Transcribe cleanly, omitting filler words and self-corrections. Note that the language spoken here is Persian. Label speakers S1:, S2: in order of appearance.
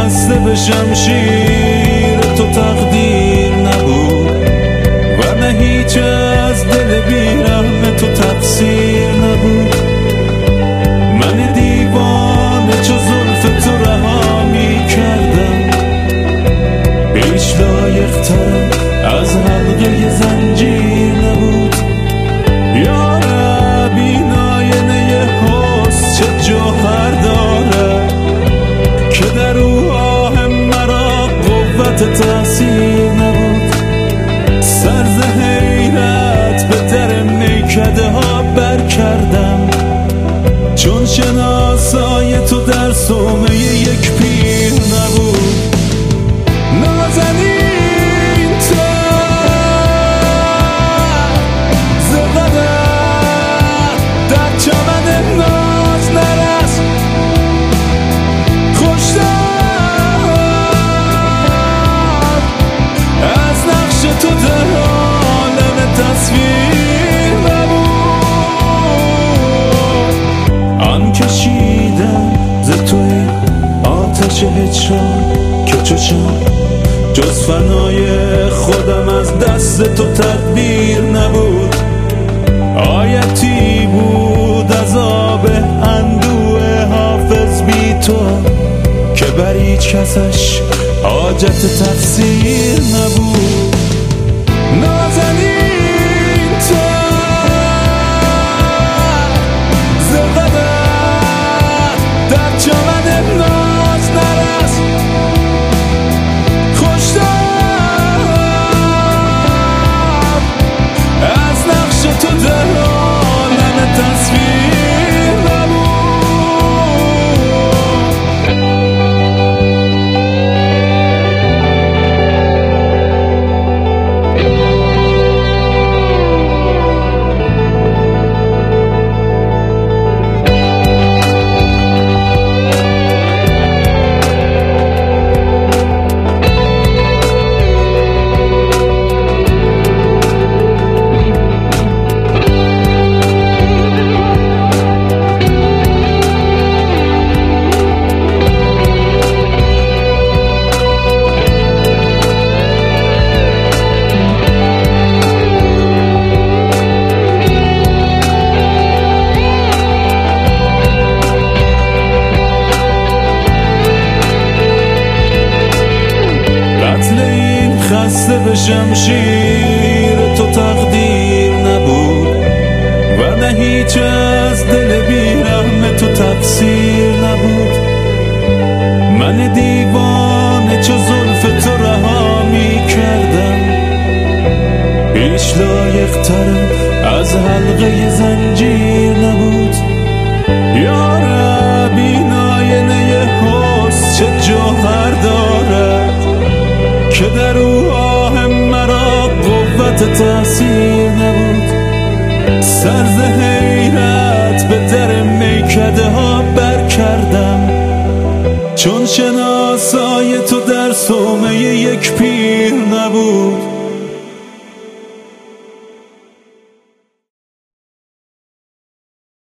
S1: خسته به شمشیر تو تقدیر نبود، ورنه هیچ از دل بیرحم تو تقصیر نبود. من دیوانه چو زلف تو رها می کردم، هیچ لایق‌ترم از حلقه زنجیر نبود. یا رب این آینه حسن چه جوهر دارد که در او آه مرا قوت تأثیر نبود. سر ز حیرت به در میکده ها بر کردم، چون شناسای تو در صومعه یک پیر نبود. نازنین تو ز قدر در چمن ناز نرس، خوشتر از نقش تو در عالم تصویر نبود. آن کشیدم ز توی آتش هجران که چشم جز فنای خودم از دست تو تدبیر نبود. آیتی بود از آب اندوه حافظ بی تو که بر هیچ کسش حاجت تفسیر نبود. نازنین تو ز قدر در چمن ناز نرس، خوشتر از نقش تو در عالم تصویر نبود. خسته به شمشیر تو تقدیر نبود، ورنه هیچ از دل بیرحم تو تقصیر نبود. من دیوانه چو زلف تو رها می کردم، هیچ لایق‌ترم از حلقه زنجیر نبود. یا رب این آینه حسن چه جوهر دارد که در او آه مرا قوت تأثیر نبود. سر ز حیرت به در میکده ها بر کردم، چون شناسای تو در صومعه یک پیر نبود.